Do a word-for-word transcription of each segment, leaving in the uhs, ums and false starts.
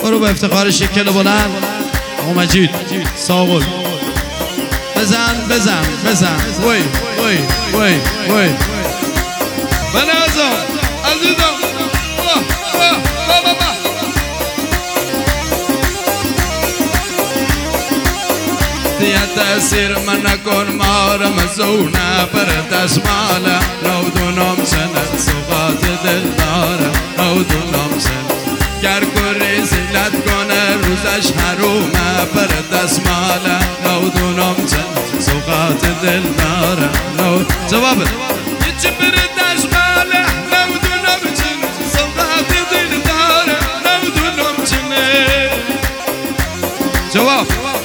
برو به افتخار شکل بلند آقا مجید ساقل بزن بزن بزن وی وی وی وی بنازم عزیزم دیت تأثیر من نکن مارم زونه پر دستماله نودونم سنت سوقات دل داره نودونم سنت گر کری زیلت کنه روزش حرومه پر دستماله نودونم سنت سوقات دل داره نود جواب یچی پر دستماله نودونم سنت سوقات دل داره نودونم سنت جواب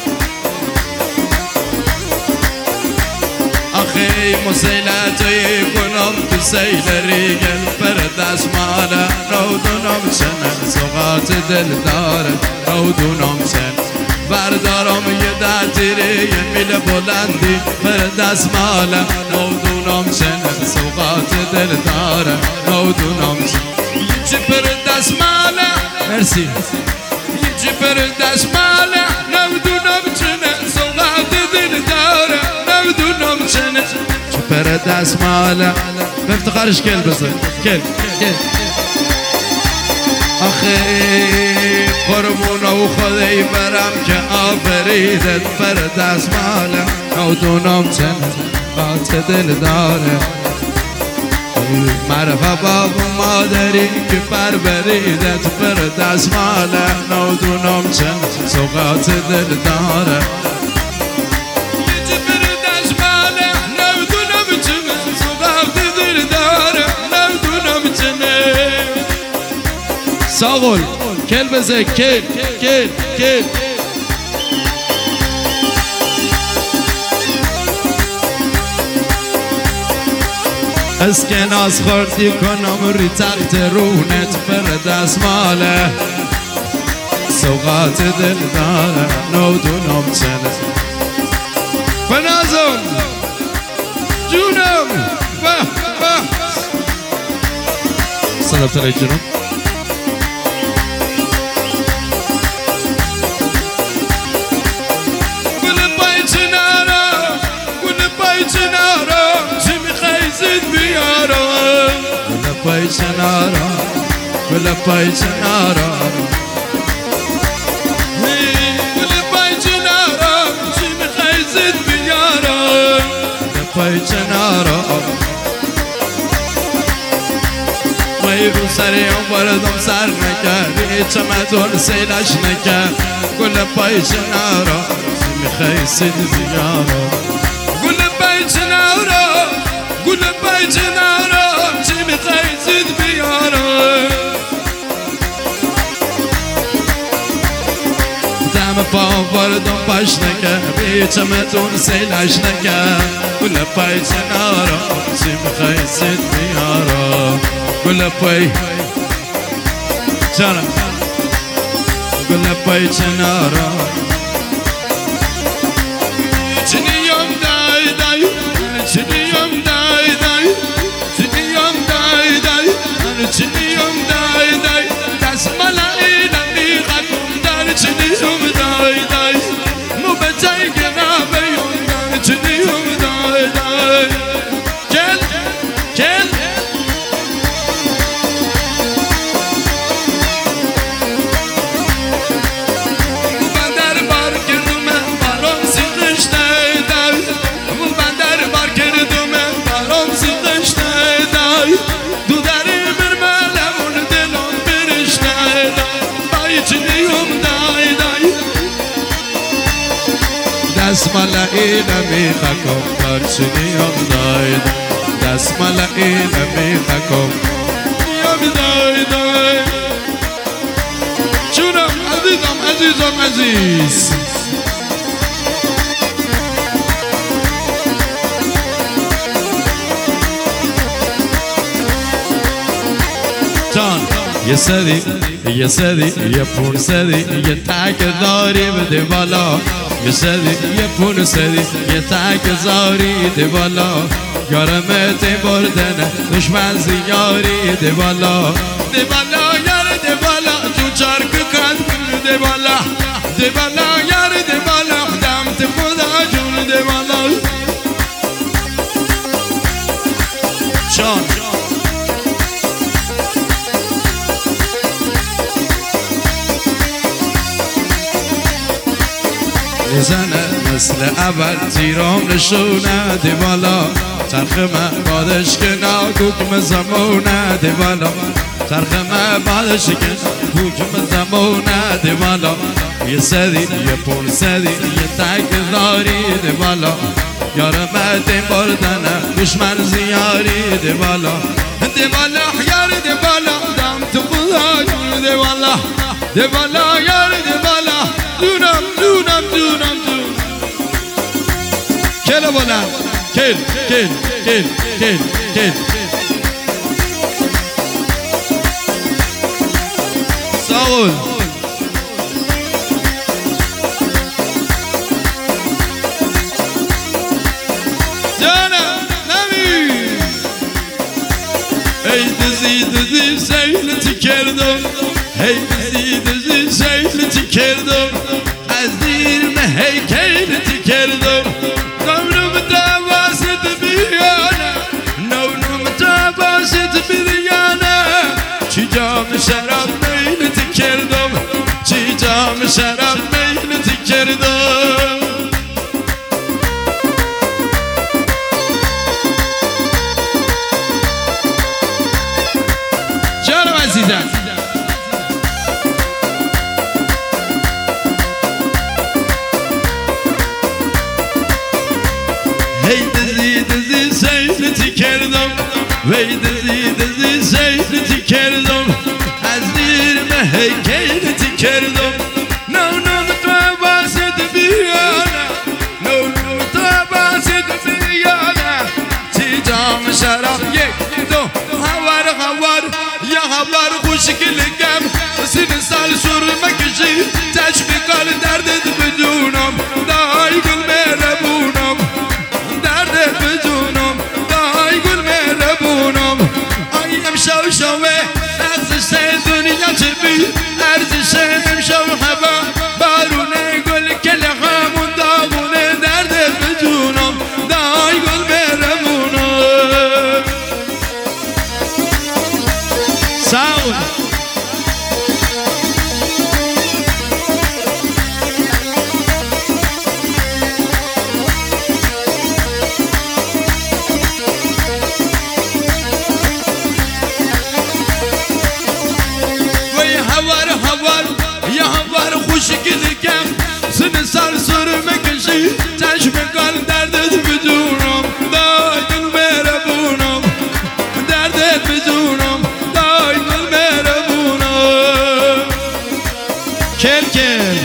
آخی مسیلتی کنم تو سیل ریگل پر دستماله نودونم چنه سوقات دل داره نودونم چنه بردارم یه در تیری یه میل بلندی پر دستماله نودونم چنه سوقات دل داره نودونم چنه یچی پر دستماله مرسی یچی پر دستماله نودونم چنه سوقات دل داره نودونم چنه چه پر دستماله به افتخارش کل بزن کل کل آخی قربون و خودی برم که آفریدت پر دستماله نودونم چنه سوقات دل داره مرفا باب مادری که پر بریدت پر دستماله نودونم چنه سوقات دل داره ساقل کل بزه کل کل کل از که ناز خوردی کنم ری تخت رونت پر دستماله سوقات دل داره نودونم چنه بنازم جونم به به سلام تلی جونم پای چنارا گل پای چنارا گل پای چنارا چی میخوای زد بیارا گل پای چنارا مای رو سریم بردم سر نکرد چمدون سیلش نکرد گل پای چنارا چی میخوای زد بیارا گل پای چنارا گل پای چنارا چی میخوای زد بیارم دم پا بردم پاش نکرد بیچمتون سیلش نکرد گل پای چنارا چی میخوای زد بیارم گل پای چرا گل پای چنارا چنیم دای دای چنیم دای دای چنیم دای دای دست ملایی نمیخکم در چنیم دای دای مو به جای گناه بیون در چنیم دای دای کل کل مو بندر بار کردم برام سیخش دای دای مو بندر بار کردم برام سیخش دای دای دو در دست ملایی نمیخکم در چنیم دای دست ملایی نمیخکم نیم دای دای جونم عزیزم عزیزم عزیز جان یه سری یه سری یه پون سری یه تک داری بده بالا یه سری یه پون سری یه تک زاری ده بالا یارمت بردن دشمن زیاری ده بالا ده بالا یار ده بالا تو چارک کن بزنه مثل اول تیرام نشونه دیوالا چرخ من بادش که ناکوکم زمونه دیوالا چرخ من بادش که کوکم زمونه دیوالا یه سری یه پول سری یه تکراری دیوالا یارم دیم بردنه دشمن زیاری دیوالا دیوالا یار دیوالا دم تو خدا دیوالا دیوالا یار دیوالا دونم دونم دونم دونم کل بلند کل کل کل کل کل ساول Hey dizi dizi seyleti kerdum Hey dizi dizi seyleti kerdum Az dilme heykeleti kerdum Navrum tavasit bir yana Navrum tavasit bir yana Çicam şarap meyleti kerdum Çicam şarap meyleti kerdum عزیزم هی دزی دزی سیلتی کردم وی دزی دزی سیلتی کردم از دیرم هیکلتی کردم نونم تو باسد بیانه نونم تو باسد بیانه چی جام شراب یک دو هوار هوار یا هوار خوشگلگم سین سال سرمه کشی تشبیقال دردت بدونم دای گل مهربونم دردت بدونم دای گل مهربونم آیم شو شوه ارزش دنیا چه بی ارزش امشو هوا بارونه گل کل همون داغونه دردت بدونم دای گل مهربونم ساول وی هوار هوار یا هوار خوشگلگم سن سال سرمه کشی چشم کال دردت بدونم دای گل مهربونم دردت بدونم دای گل مهربونم کل کل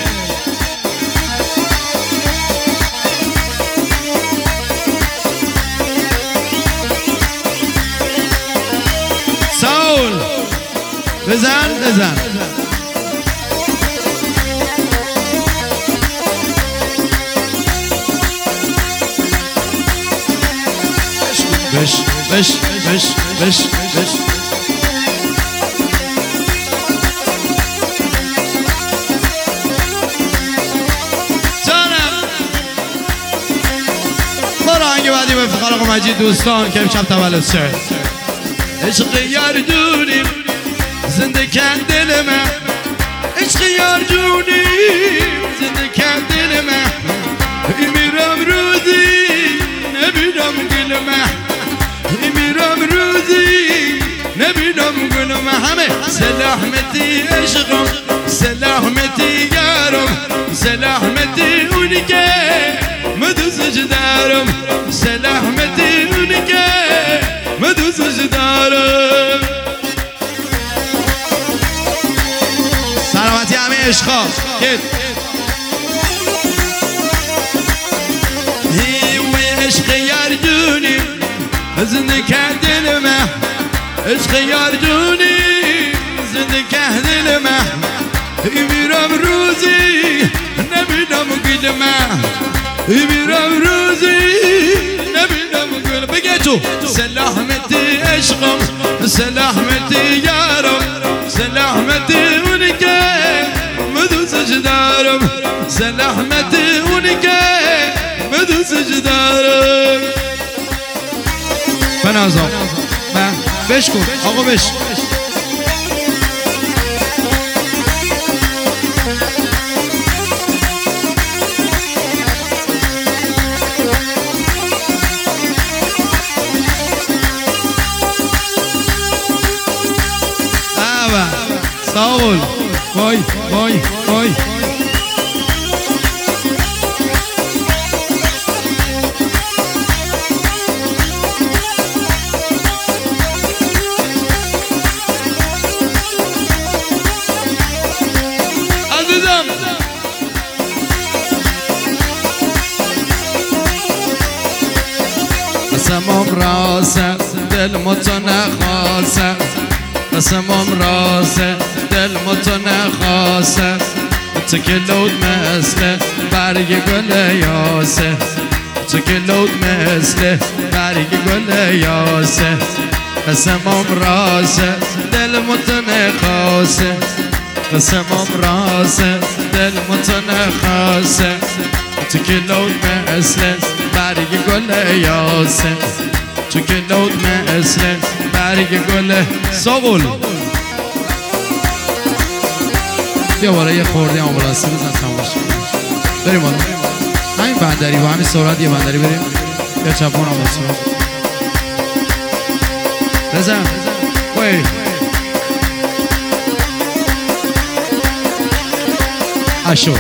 ساول بزن بزن بش بش بش بش بش جانم برو آهنگ بعدی به افتخار آقا مجید دوستان که امشب تولد شد عشق یار دونیم زنده کن دل من عشق یار دونیم زنده کن دل من میرم روزی نبینم گل من میرم روزی نبینم گل من همه سلامتی عشقم سلامتی یارم سلامتی اونی که مدوزش دارم سلامتی اونی که مدوزش دارم سلامتی همه عشقا گل عشق یار جونی زنده کردن من عشق یار جونی زنده کردن من میرم روزی نبینم گل من میرم روزی نبینم گل بگه تو سلامتی عشقم سلامتی یارم سلامتی اونی که مدوزش دارم سلامتی اونی که مدوزش دارم بنازم من بش کن آقا بش وای وای وای عزیزم قسمم راسه دل متونه خاصه قسمم راسه دل متونه خاصه تو که لود مثل برگ گل یاسه تو که لود مثل برگ گل یاسه قسمم راسه دل متونه خاصه قسمم راسه دل متونه خاصه تو که لود مثل برگ گل یاسه تو که لود مثل برگ گل ساول بیا بالا یه خورده آمبولانسی بزن تماش بریم بالا همین بندری با همین سرعت یه بندری بریم یا چپون آمبولانسی بزن وی اشو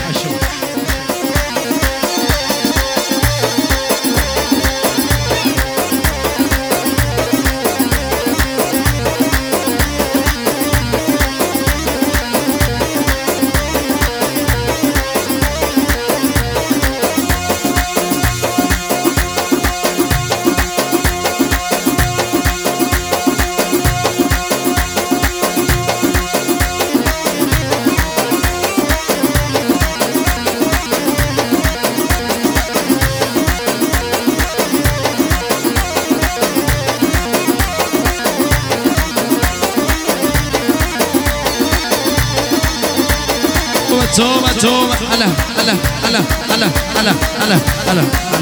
تومة تومة هلا هلا هلا هلا هلا هلا هلا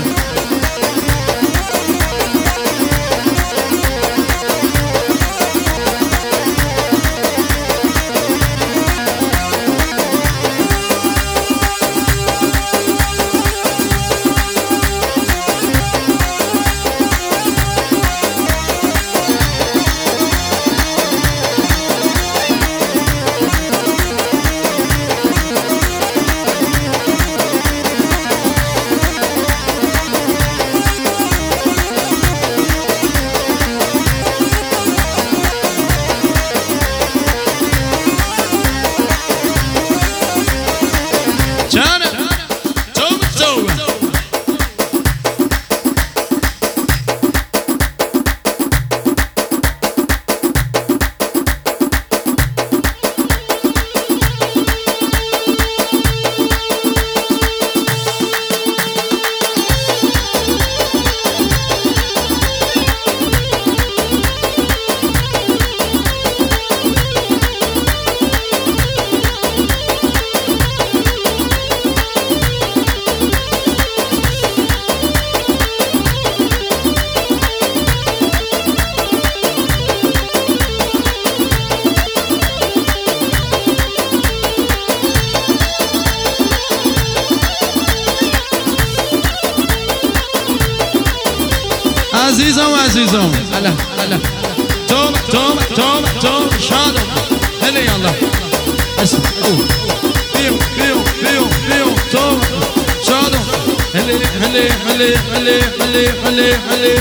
عزیزم عزیزم هلا هلا توم توم توم توم شادم هلا يلا اسم او بيو بيو بيو بيو توم شادم هلا هلا هلا هلا هلا هلا هلا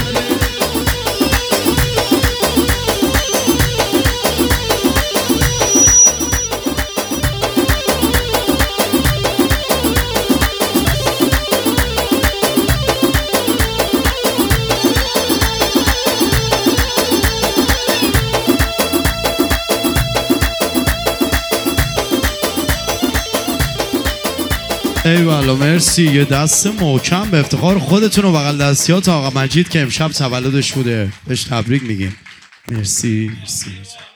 ایوالا مرسی. یه دست محکم به افتخار خودتون و بغل دستیات آقا مجید که امشب تولدش بوده بهش تبریک میگیم. مرسی مرسی.